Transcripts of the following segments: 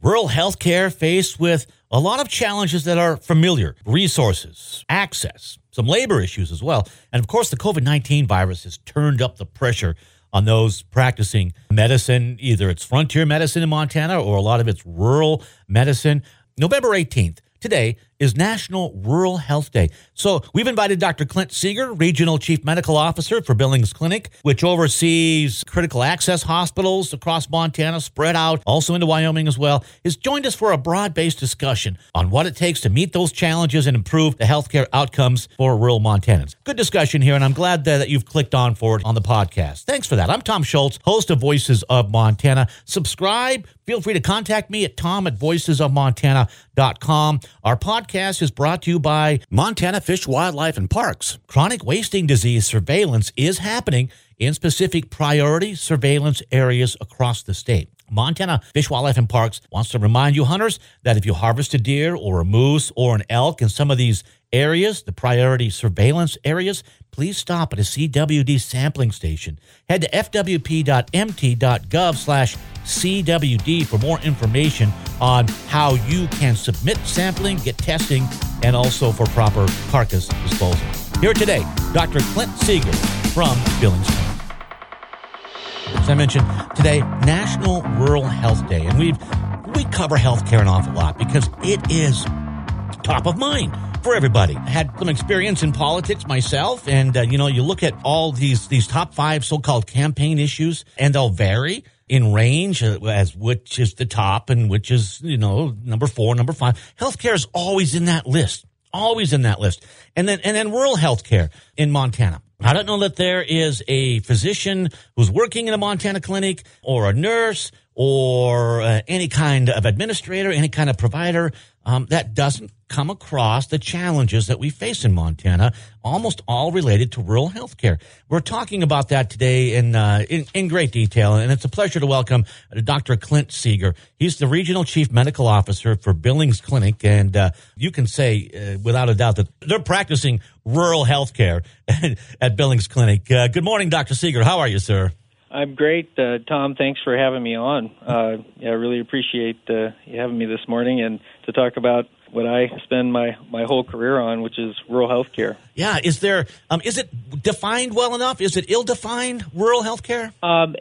Rural healthcare faced with a lot of challenges that are familiar. Resources, access, some labor issues as well. And of course, the COVID-19 virus has turned up the pressure on those practicing medicine. Either it's frontier medicine in Montana or a lot of it's rural medicine. November 18th, today, is National Rural Health Day. So we've invited Dr. Clint Seeger, Regional Chief Medical Officer for Billings Clinic, which oversees critical access hospitals across Montana, spread out also into Wyoming as well, has joined us for a broad-based discussion on what it takes to meet those challenges and improve the healthcare outcomes for rural Montanans. Good discussion here, and I'm glad that you've clicked on for it on the podcast. Thanks for that. I'm Tom Schultz, host of Voices of Montana. Subscribe. Feel free to contact me at tom@voicesofmontana.com. Our podcast is brought to you by Montana Fish, Wildlife, and Parks. Chronic wasting disease surveillance is happening in specific priority surveillance areas across the state. Montana Fish, Wildlife, and Parks wants to remind you, hunters, that if you harvest a deer or a moose or an elk in some of these areas, the priority surveillance areas, please stop at a CWD sampling station. Head to fwp.mt.gov/CWD for more information on how you can submit sampling, get testing, and also for proper carcass disposal. Here today, Dr. Clint Seeger from Billings Clinic. As I mentioned, today, National Rural Health Day, and we cover healthcare an awful lot because it is top of mind for everybody. I had some experience in politics myself, and you look at all these top 5 so-called campaign issues, and they'll vary in range as which is the top and which is number 4, number 5. Healthcare is always in that list, and then rural healthcare in Montana. I don't know that there is a physician who's working in a Montana clinic or a nurse or any kind of administrator, any kind of provider that doesn't come across the challenges that we face in Montana, almost all related to rural health care. We're talking about that today in great detail, and it's a pleasure to welcome Dr. Clint Seeger. He's the Regional Chief Medical Officer for Billings Clinic, and you can say without a doubt that they're practicing rural health care at Billings Clinic. Good morning, Dr. Seeger. How are you, sir? I'm great, Tom. Thanks for having me on. I really appreciate you having me this morning and to talk about what I spend my whole career on, which is rural health care. Yeah, is it defined well enough? Is it ill-defined, rural health care?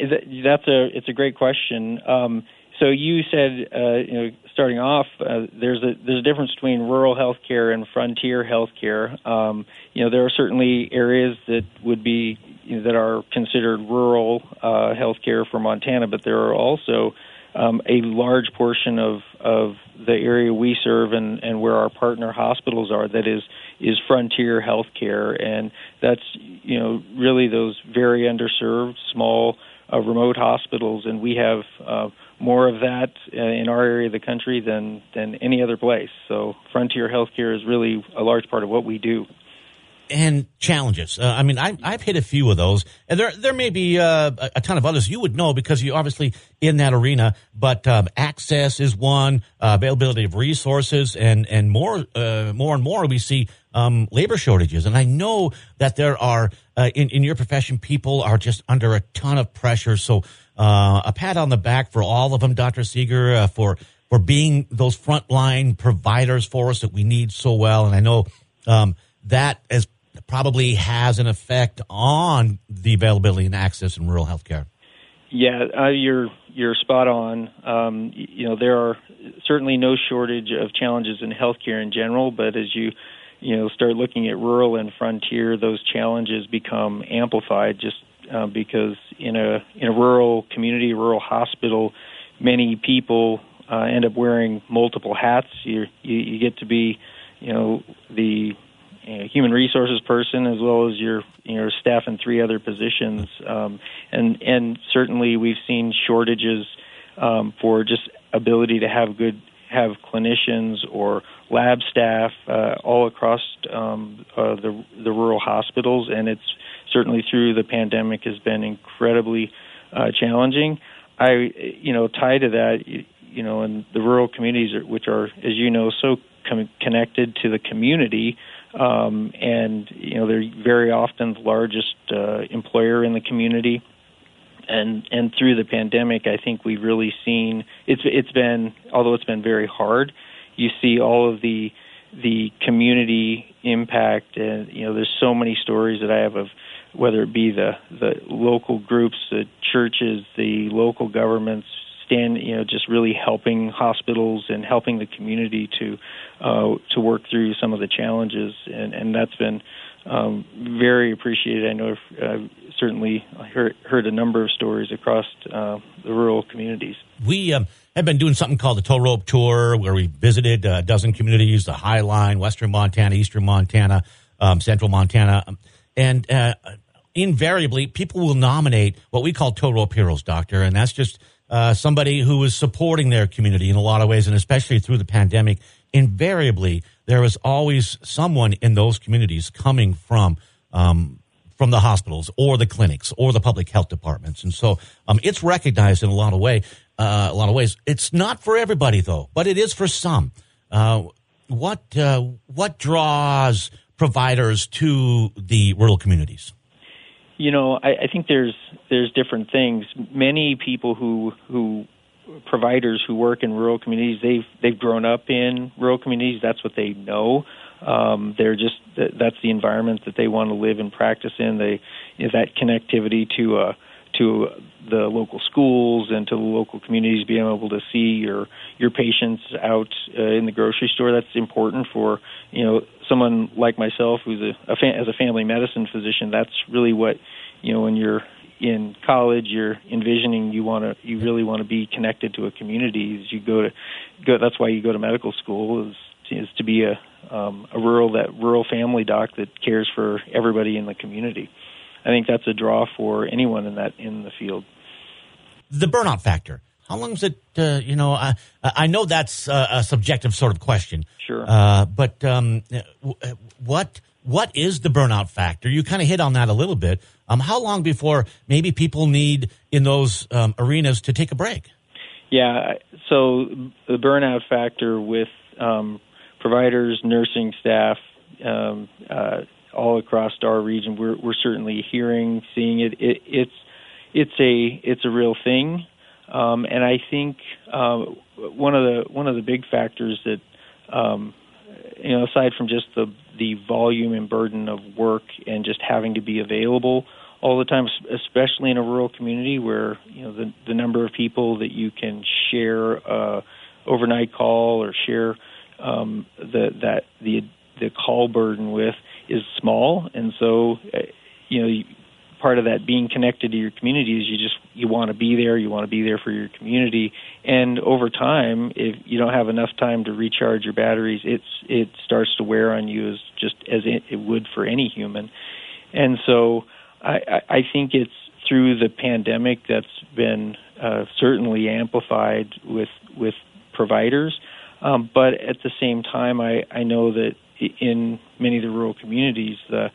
It's a great question. So you said, starting off, there's a difference between rural health care and frontier health care. There are certainly areas that would be that are considered rural health care for Montana, but there are also a large portion of the area we serve and where our partner hospitals are that is frontier health care, and that's really those very underserved, small, remote hospitals, and we have more of that in our area of the country than any other place. So frontier health care is really a large part of what we do. And challenges. I've hit a few of those, and there may be a ton of others you would know because you're obviously in that arena. But access is one, availability of resources, and more and more we see labor shortages. And I know that there are in your profession, people are just under a ton of pressure. So a pat on the back for all of them, Dr. Seeger, for being those frontline providers for us that we need so well. And I know that is probably has an effect on the availability and access in rural healthcare. Yeah, you're spot on. There are certainly no shortage of challenges in healthcare in general, but as you start looking at rural and frontier, those challenges become amplified just because in a rural community, rural hospital, many people end up wearing multiple hats. You get to be the human resources person as well as your staff in 3 other positions, and certainly we've seen shortages for just ability to have clinicians or lab staff all across the rural hospitals, and it's certainly through the pandemic has been incredibly challenging. Tied to that, in the rural communities, which are, as you know, so connected to the community. And they're very often the largest employer in the community, And through the pandemic, I think we've really seen it's been, although it's been very hard, you see all of the community impact, and there's so many stories that I have of whether it be the local groups, the churches, the local governments just really helping hospitals and helping the community to work through some of the challenges, and that's been very appreciated. I know I've certainly heard a number of stories across the rural communities. We have been doing something called the Tow Rope Tour, where we visited a dozen communities: the High Line, Western Montana, Eastern Montana, Central Montana, and invariably people will nominate what we call Tow Rope Heroes, Doctor, and that's just somebody who is supporting their community in a lot of ways, and especially through the pandemic. Invariably, there is always someone in those communities coming from the hospitals or the clinics or the public health departments, and so it's recognized in a lot of ways. It's not for everybody, though, but it is for some. What draws providers to the rural communities? I think there's different things. Many people who providers who work in rural communities, they've grown up in rural communities. That's what they know. That's the environment that they want to live and practice in. That connectivity to the local schools and to the local communities, being able to see your patients out in the grocery store. That's important for someone like myself who's as a family medicine physician. That's really what when you're in college, you're envisioning you really want to be connected to a community. As you go, that's why you go to medical school is to be a rural family doc that cares for everybody in the community. I think that's a draw for anyone in the field. The burnout factor. How long is it? I know that's a subjective sort of question. Sure. But what is the burnout factor? You kind of hit on that a little bit. How long before maybe people need in those arenas to take a break? Yeah. So the burnout factor with providers, nursing staff, all across our region, we're certainly seeing it. It's a real thing, and I think one of the big factors that aside from just the volume and burden of work and just having to be available all the time, especially in a rural community where the number of people that you can share overnight call or share the call burden with is small, and so part of that being connected to your community is you want to be there. You want to be there for your community, and over time, if you don't have enough time to recharge your batteries, it starts to wear on you as it would for any human. And so I think it's through the pandemic that's been certainly amplified with providers, but at the same time, I know that in many of the rural communities,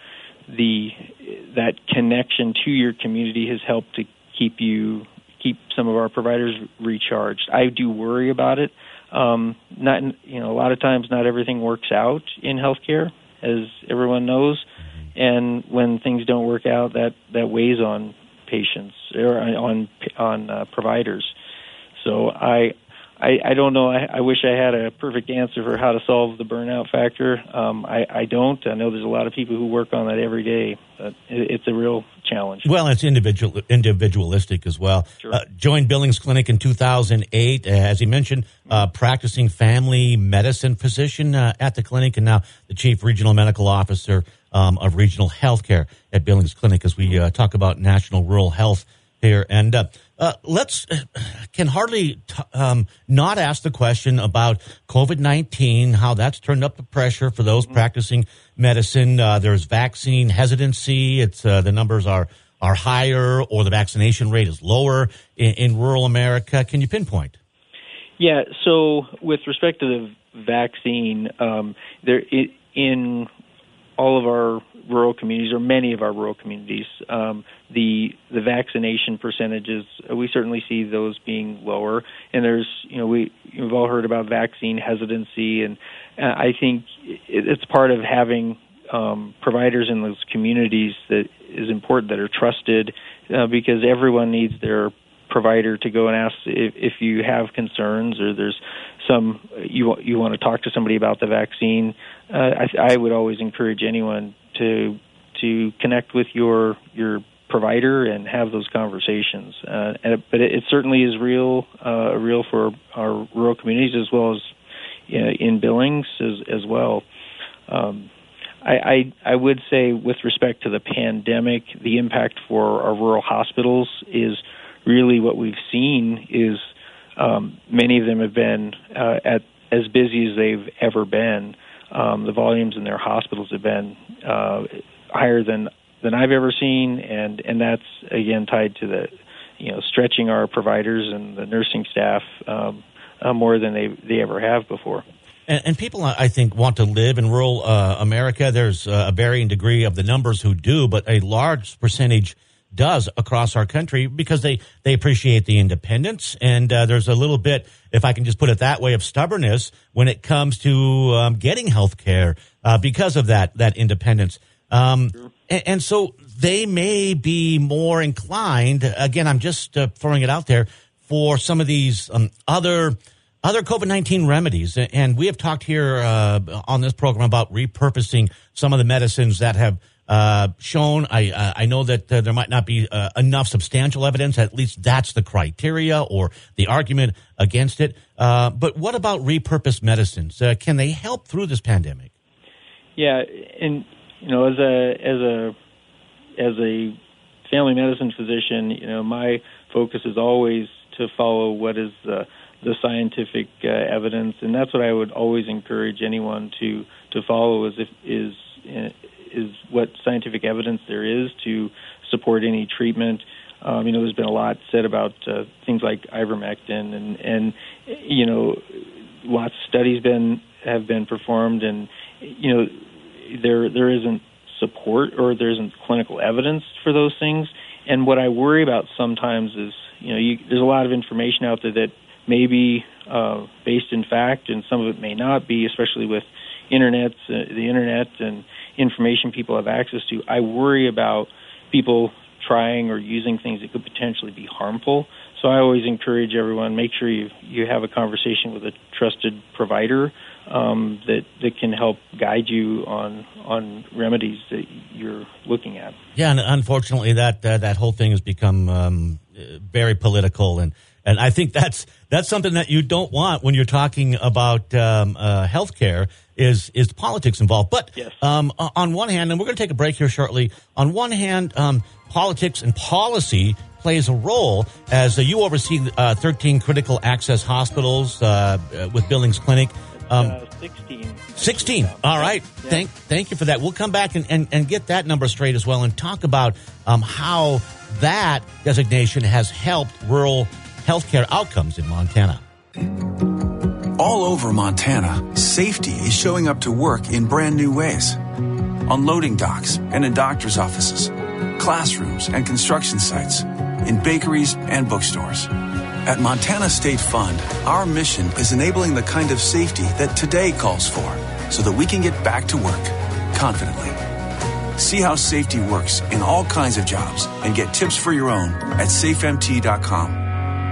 that connection to your community has helped to keep some of our providers recharged. I do worry about it. A lot of times, not everything works out in healthcare, as everyone knows, and when things don't work out, that weighs on patients or on providers. So I don't know. I wish I had a perfect answer for how to solve the burnout factor. I don't. I know there's a lot of people who work on that every day. But it's a real challenge. Well, it's individualistic as well. Sure. Joined Billings Clinic in 2008, as he mentioned, practicing family medicine physician at the clinic, and now the chief regional medical officer of regional healthcare at Billings Clinic as we talk about national rural health here. And can hardly not ask the question about COVID-19, how that's turned up the pressure for those practicing medicine. There's vaccine hesitancy. It's the numbers are higher, or the vaccination rate is lower in rural America. Can you pinpoint? Yeah. So with respect to the vaccine, in all of our rural communities, or many of our rural communities, the vaccination percentages, we certainly see those being lower. And there's, we've all heard about vaccine hesitancy, and I think it's part of having providers in those communities that is important, that are trusted, because everyone needs their provider to go and ask if you have concerns or there's you want to talk to somebody about the vaccine. I would always encourage anyone to connect with your provider and have those conversations. But it certainly is real for our rural communities as well as in Billings as well. I would say with respect to the pandemic, the impact for our rural hospitals is really what we've seen is many of them have been as busy as they've ever been. The volumes in their hospitals have been higher than I've ever seen, and that's again tied to the stretching our providers and the nursing staff more than they ever have before. And people, I think, want to live in rural America. There's a varying degree of the numbers who do, but a large percentage does across our country because they appreciate the independence. And there's a little bit, if I can just put it that way, of stubbornness when it comes to getting health care because of that independence. Sure. And so they may be more inclined, again, I'm just throwing it out there, for some of these other COVID-19 remedies. And we have talked here on this program about repurposing some of the medicines that have shown. I know that there might not be enough substantial evidence. At least that's the criteria or the argument against it. But what about repurposed medicines? Can they help through this pandemic? Yeah, and as a family medicine physician, my focus is always to follow what is the scientific evidence, and that's what I would always encourage anyone to follow is what scientific evidence there is to support any treatment. There's been a lot said about things like ivermectin, and lots of studies have been performed, and there isn't support or there isn't clinical evidence for those things. And what I worry about sometimes is there's a lot of information out there that may be based in fact, and some of it may not be, especially with the internet and information people have access to. I worry about people trying or using things that could potentially be harmful. So I always encourage everyone, make sure you have a conversation with a trusted provider that can help guide you on remedies that you're looking at. Yeah, and unfortunately that whole thing has become very political, and I think that's something that you don't want when you're talking about healthcare is politics involved. But yes. On one hand, and we're going to take a break here shortly. On one hand, politics and policy plays a role as you oversee 13 critical access hospitals with Billings Clinic. 16. All right. Yeah. Thank you for that. We'll come back and get that number straight as well and talk about how that designation has helped rural healthcare outcomes in Montana. All over Montana, safety is showing up to work in brand new ways. On loading docks and in doctors' offices, classrooms and construction sites, in bakeries and bookstores. At Montana State Fund, our mission is enabling the kind of safety that today calls for so that we can get back to work confidently. See how safety works in all kinds of jobs and get tips for your own at safemt.com.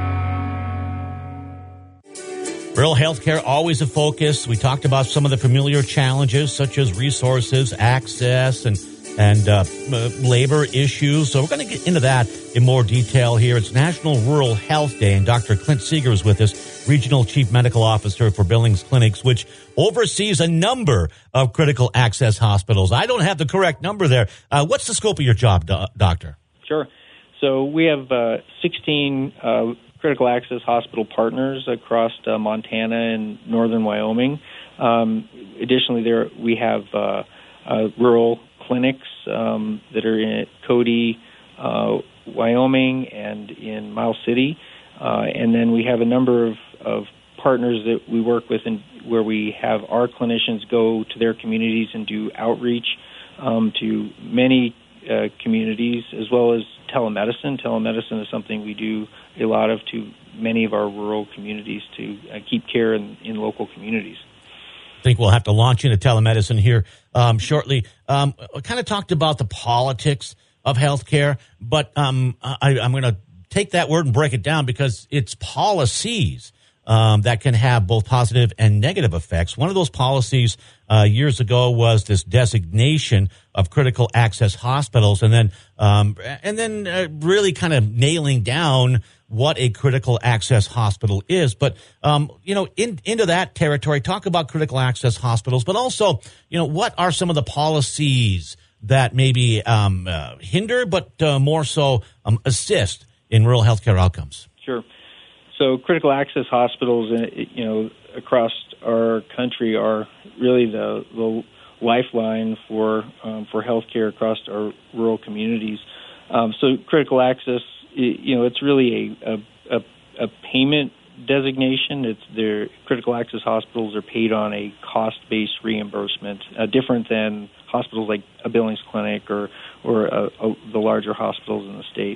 Rural healthcare, always a focus. We talked about some of the familiar challenges such as resources, access, and labor issues. So we're going to get into that in more detail here. It's National Rural Health Day, and Dr. Clint Seeger is with us, Regional Chief Medical Officer for Billings Clinics, which oversees a number of critical access hospitals. I don't have the correct number there. What's the scope of your job, Doctor? Sure. So we have 16 critical access hospital partners across Montana and northern Wyoming. Additionally, we have rural clinics that are in Cody, Wyoming, and in Miles City. And then we have a number of partners that we work with where we have our clinicians go to their communities and do outreach to many communities, as well as telemedicine. Telemedicine is something we do a lot of to many of our rural communities to keep care in local communities. I think we'll have to launch into telemedicine here shortly. I kind of talked about the politics of healthcare, but I'm going to take that word and break it down because it's policies that can have both positive and negative effects. One of those policies years ago was this designation of critical access hospitals, and then really kind of nailing down what a critical access hospital is. But into that territory, talk about critical access hospitals, but also what are some of the policies that maybe hinder, but more so assist in rural healthcare outcomes. Sure. So critical access hospitals, across our country are really the lifeline for healthcare across our rural communities. So critical access, it's really a payment designation. It's their critical access hospitals are paid on a cost-based reimbursement, different than hospitals like a Billings Clinic or the larger hospitals in the state.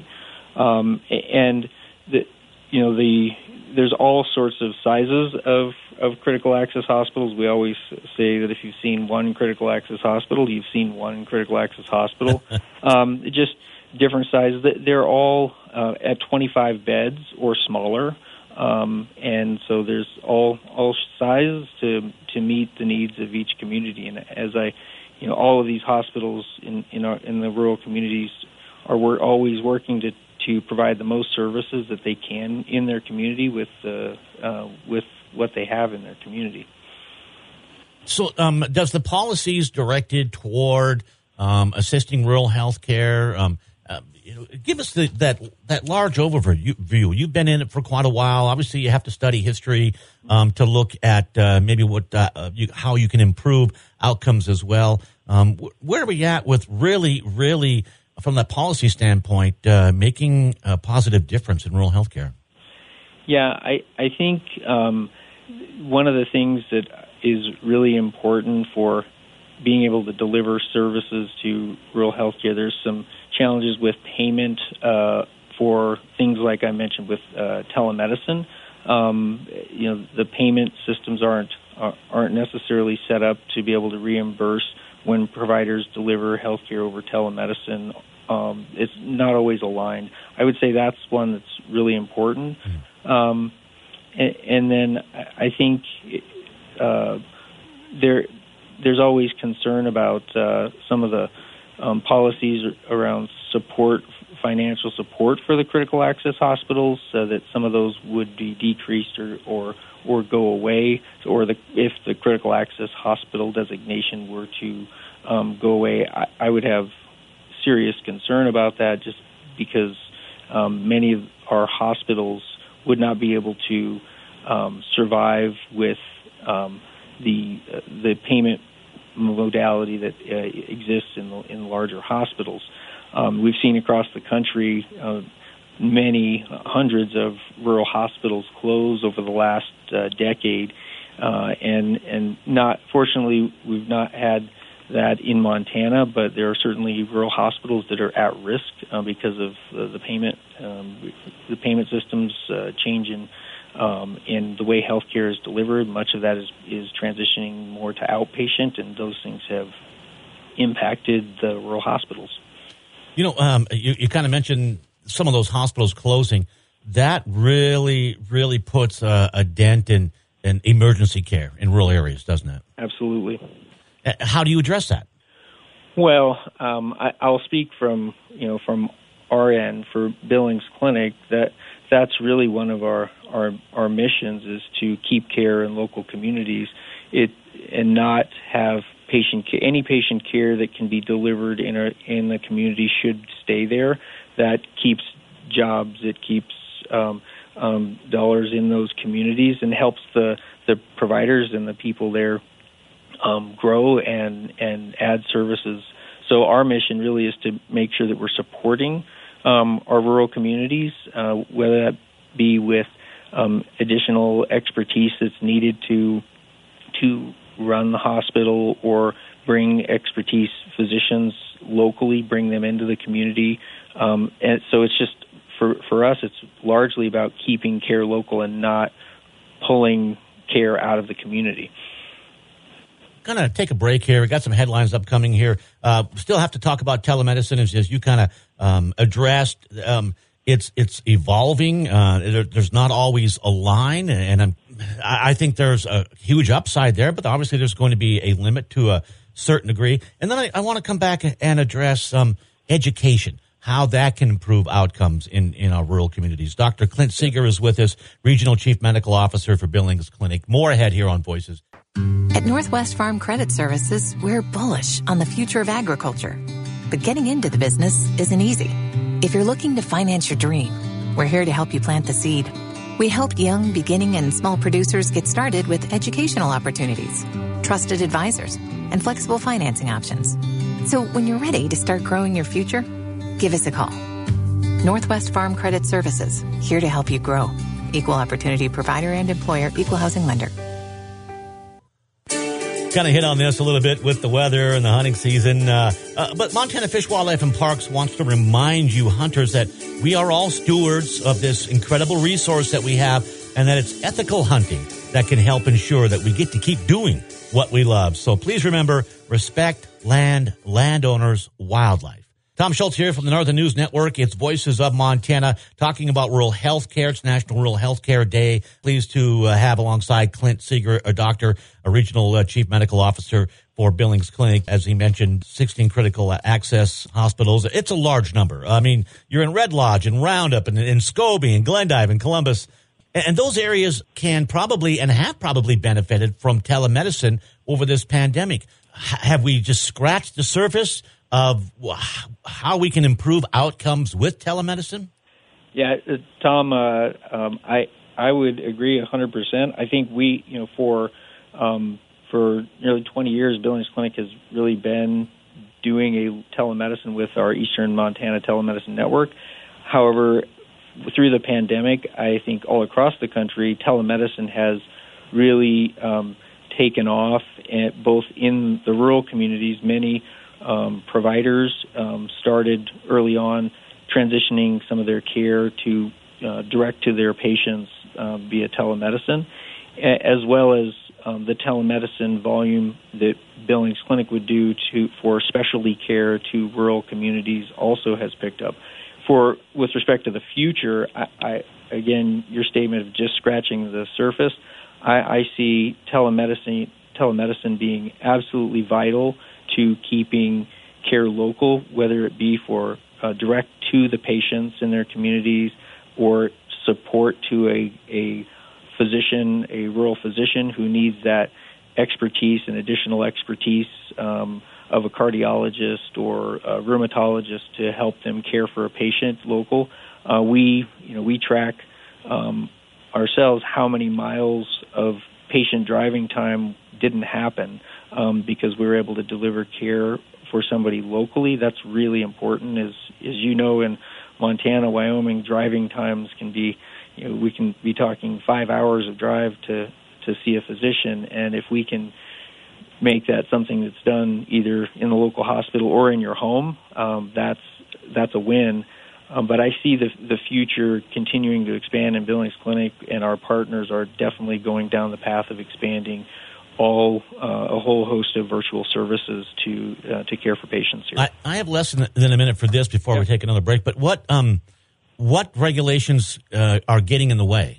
There's all sorts of sizes of critical access hospitals. We always say that if you've seen one critical access hospital, you've seen one critical access hospital. Just different sizes. They're all at 25 beds or smaller, and so there's all sizes to meet the needs of each community. And all of these hospitals in the rural communities we're always working to provide the most services that they can in their community with what they have in their community. So does the policies directed toward assisting rural health care, give us that large overview. You've been in it for quite a while. Obviously, you have to study history to look at maybe how you can improve outcomes as well. Where are we at with really, from that policy standpoint, making a positive difference in rural healthcare? Yeah, I think one of the things that is really important for being able to deliver services to rural healthcare, there's some challenges with payment for things like I mentioned with telemedicine. The payment systems aren't necessarily set up to be able to reimburse when providers deliver healthcare over telemedicine. It's not always aligned. I would say that's one that's really important. And then I think there's always concern about some of the policies around financial support for the critical access hospitals, so that some of those would be decreased or go away, or if the critical access hospital designation were to go away. I would have serious concern about that, just because many of our hospitals would not be able to survive with the payment modality that exists in larger hospitals. We've seen across the country many hundreds of rural hospitals close over the last decade, and not fortunately we've not had that in Montana, but there are certainly rural hospitals that are at risk because of the payment systems changing in the way healthcare is delivered. Much of that is transitioning more to outpatient, and those things have impacted the rural hospitals. You kind of mentioned some of those hospitals closing. That really, really puts a dent in emergency care in rural areas, doesn't it? Absolutely. How do you address that? Well, I'll speak from our end for Billings Clinic. That's really one of our missions, is to keep care in local communities, and not have any patient care that can be delivered in the community should stay there. That keeps jobs, it keeps dollars in those communities, and helps the providers and the people there grow and add services. So our mission really is to make sure that we're supporting our rural communities, whether that be with additional expertise that's needed to run the hospital, or bring expertise physicians locally, bring them into the community. And so it's just, for us, it's largely about keeping care local and not pulling care out of the community. going to take a break here. We got some headlines upcoming here. Still have to talk about telemedicine as you kind of addressed. It's evolving. There's not always a line, and I think there's a huge upside there, but obviously there's going to be a limit to a certain degree. And then I want to come back and address education, how that can improve outcomes in our rural communities. Dr. Clint Seeger is with us, Regional Chief Medical Officer for Billings Clinic. More ahead here on Voices. At Northwest Farm Credit Services, we're bullish on the future of agriculture. But getting into the business isn't easy. If you're looking to finance your dream, we're here to help you plant the seed. We help young, beginning, and small producers get started with educational opportunities, trusted advisors, and flexible financing options. So when you're ready to start growing your future, give us a call. Northwest Farm Credit Services, here to help you grow. Equal opportunity provider and employer, equal housing lender. Kind of hit on this a little bit with the weather and the hunting season. But Montana Fish, Wildlife, and Parks wants to remind you hunters that we are all stewards of this incredible resource that we have, and that it's ethical hunting that can help ensure that we get to keep doing what we love. So please remember, respect land, landowners, wildlife. Tom Schultz here from the Northern News Network. It's Voices of Montana, talking about rural health care. It's National Rural Health Care Day. Pleased to have alongside Clint Seeger, a regional chief medical officer for Billings Clinic. As he mentioned, 16 critical access hospitals. It's a large number. I mean, you're in Red Lodge and Roundup and in Scobie and Glendive and Columbus. And those areas can probably and have probably benefited from telemedicine over this pandemic. Have we just scratched the surface of how we can improve outcomes with telemedicine? Yeah, Tom, I would agree 100%. I think we, for nearly 20 years, Billings Clinic has really been doing a telemedicine with our Eastern Montana Telemedicine Network. However, through the pandemic, I think all across the country, telemedicine has really taken off, both in the rural communities. Many providers started early on transitioning some of their care to direct to their patients via telemedicine, as well as the telemedicine volume that Billings Clinic would do for specialty care to rural communities also has picked up. With respect to the future, I again, your statement of just scratching the surface, I see telemedicine being absolutely vital to keeping care local, whether it be for direct to the patients in their communities or support to a physician, a rural physician who needs that expertise and additional expertise of a cardiologist or a rheumatologist to help them care for a patient local. We track ourselves how many miles of patient driving time didn't happen because we were able to deliver care for somebody locally. That's really important. As you know, in Montana, Wyoming, driving times can be, we can be talking 5 hours of drive to see a physician, and if we can make that something that's done either in the local hospital or in your home, that's a win. But I see the future continuing to expand in Billings Clinic, and our partners are definitely going down the path of expanding a whole host of virtual services to care for patients here. I have less than a minute for this before we take another break, but what regulations are getting in the way?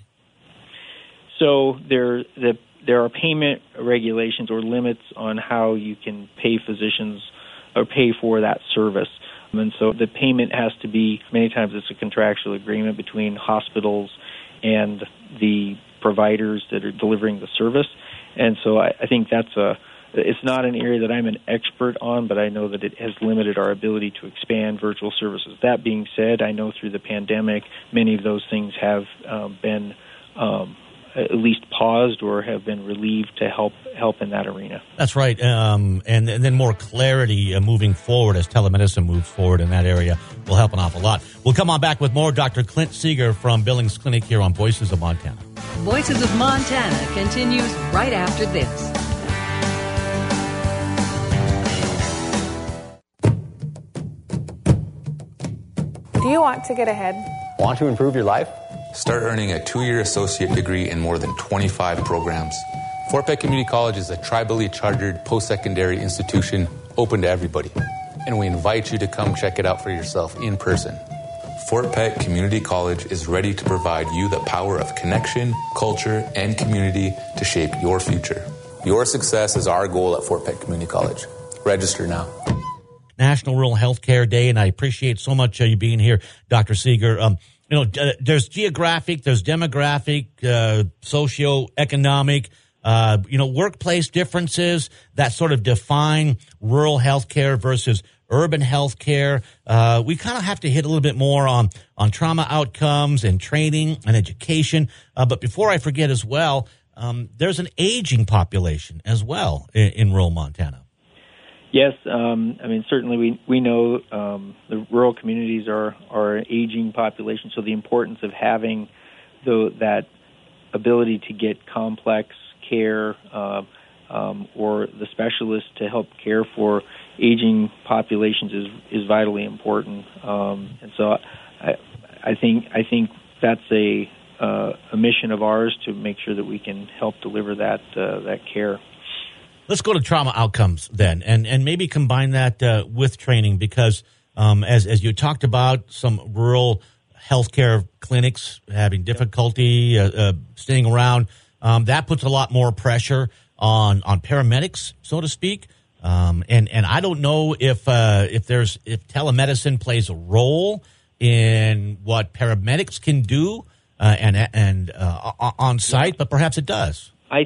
So there are payment regulations or limits on how you can pay physicians or pay for that service. And so the payment has to be, many times it's a contractual agreement between hospitals and the providers that are delivering the service. And so I think it's not an area that I'm an expert on, but I know that it has limited our ability to expand virtual services. That being said, I know through the pandemic, many of those things have been at least paused or have been relieved to help in that arena. That's right. And then more clarity moving forward as telemedicine moves forward in that area will help an awful lot. We'll come on back with more. Dr. Clint Seeger from Billings Clinic here on Voices of Montana. Voices of Montana continues right after this. Do you want to get ahead? Want to improve your life? Start earning a 2-year associate degree in more than 25 programs. Fort Peck Community College is a tribally chartered post-secondary institution open to everybody, and we invite you to come check it out for yourself in person. Fort Peck Community College is ready to provide you the power of connection, culture, and community to shape your future. Your success is our goal at Fort Peck Community College. Register now. National Rural Healthcare Day, and I appreciate so much you being here, Dr. Seeger. There's geographic, there's demographic, socioeconomic, workplace differences that sort of define rural healthcare versus urban healthcare. We kind of have to hit a little bit more on trauma outcomes and training and education. But before I forget as well, there's an aging population as well in rural Montana. Yes, certainly we know the rural communities are an aging population, so the importance of having that ability to get complex care or the specialists to help care for aging populations is vitally important. And so I think that's a mission of ours to make sure that we can help deliver that care. Let's go to trauma outcomes then, and maybe combine that with training, because as you talked about, some rural healthcare clinics having difficulty staying around, that puts a lot more pressure on paramedics, so to speak. And I don't know if telemedicine plays a role in what paramedics can do and on site, but perhaps it does. I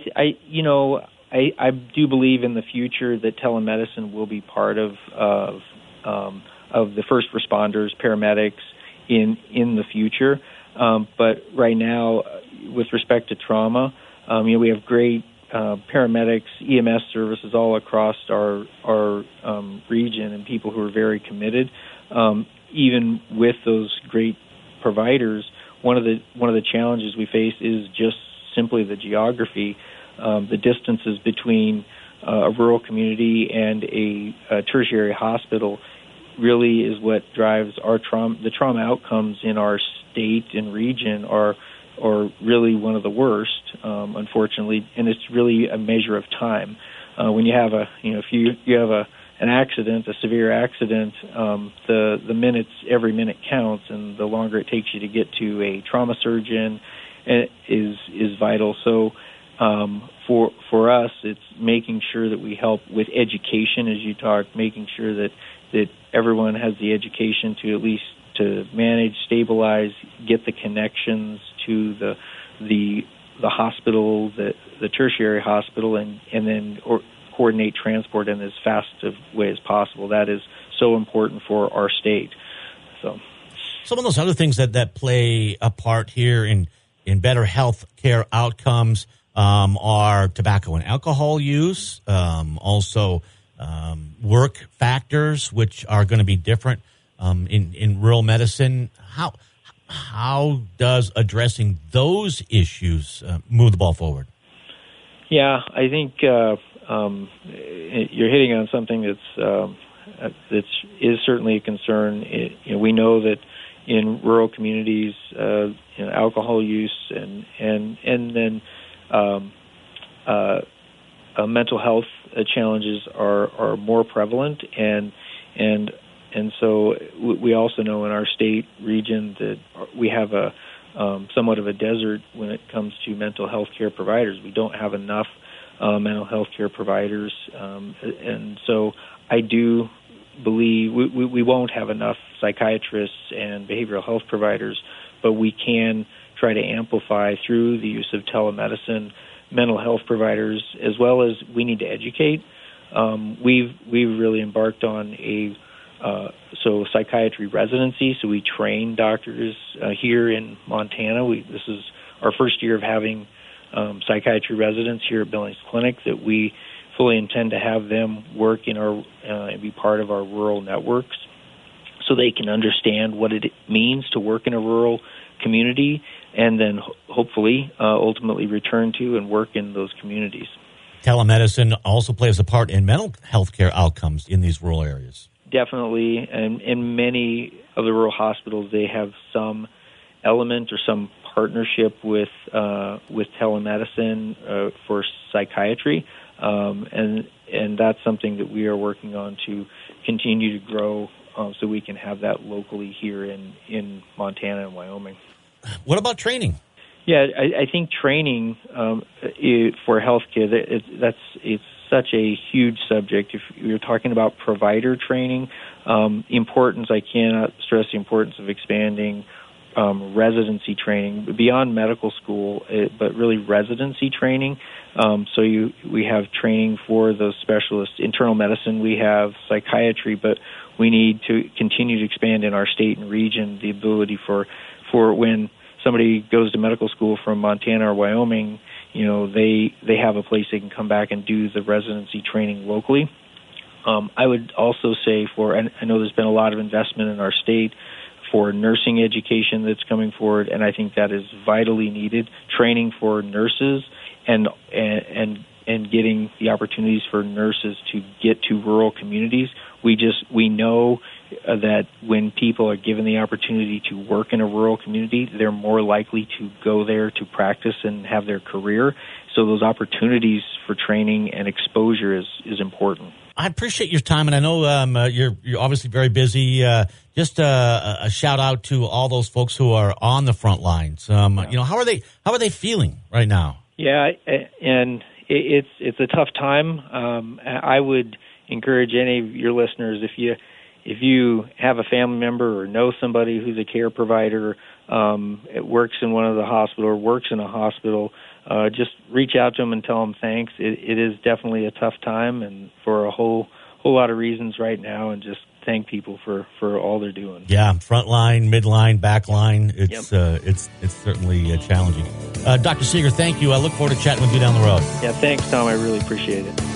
do believe in the future that telemedicine will be part of the first responders, paramedics in the future. But right now, with respect to trauma, we have great paramedics, EMS services all across our region, and people who are very committed. Even with those great providers, one of the challenges we face is just simply the geography. The distances between a rural community and a tertiary hospital really is what drives our trauma. The trauma outcomes in our state and region are really one of the worst, unfortunately, and it's really a measure of time. When you have if you have an accident, a severe accident, the minutes, every minute counts, and the longer it takes you to get to a trauma surgeon is vital. So for us, it's making sure that we help with education, as you talked, making sure that everyone has the education to at least to manage, stabilize, get the connections to the hospital, the tertiary hospital, and then coordinate transport in as fast a way as possible. That is so important for our state. So, some of those other things that play a part here in better health care outcomes are tobacco and alcohol use, also work factors, which are going to be different in rural medicine. How does addressing those issues move the ball forward? Yeah, I think you're hitting on something that is certainly a concern. We know that in rural communities, alcohol use and then mental health challenges are more prevalent, and so we also know in our state region that we have a somewhat of a desert when it comes to mental health care providers. We don't have enough mental health care providers, and so I do believe we won't have enough psychiatrists and behavioral health providers, but we can try to amplify through the use of telemedicine mental health providers, as well as we need to educate. We've really embarked on a psychiatry residency, so we train doctors here in Montana. This is our first year of having psychiatry residents here at Billings Clinic, that we fully intend to have them work in our and be part of our rural networks, so they can understand what it means to work in a rural community, and then hopefully ultimately return to and work in those communities. Telemedicine also plays a part in mental health care outcomes in these rural areas. Definitely, and in many of the rural hospitals, they have some element or some partnership with telemedicine for psychiatry, and that's something that we are working on to continue to grow, so we can have that locally here in Montana and Wyoming. What about training? Yeah, I think training for healthcare, it's such a huge subject. If you're talking about provider training, I cannot stress the importance of expanding residency training beyond medical school, but really residency training. We have training for those specialists. Internal medicine, we have psychiatry, but we need to continue to expand in our state and region the ability for when somebody goes to medical school from Montana or Wyoming, they have a place they can come back and do the residency training locally. I would also say I know there's been a lot of investment in our state for nursing education that's coming forward, and I think that is vitally needed. Training for nurses and getting the opportunities for nurses to get to rural communities. We know that when people are given the opportunity to work in a rural community, they're more likely to go there to practice and have their career. So those opportunities for training and exposure is important. I appreciate your time, and I know you're obviously very busy. Just a shout out to all those folks who are on the front lines. How are they feeling right now? Yeah, and it's a tough time. I would encourage any of your listeners, if you have a family member or know somebody who's a care provider, works in one of the hospital or works in a hospital, just reach out to them and tell them thanks. It is definitely a tough time, and for a whole lot of reasons right now, and just thank people for all they're doing. Yeah, front line, midline, back line. It's certainly challenging. Dr. Seeger, thank you. I look forward to chatting with you down the road. Yeah, thanks, Tom. I really appreciate it.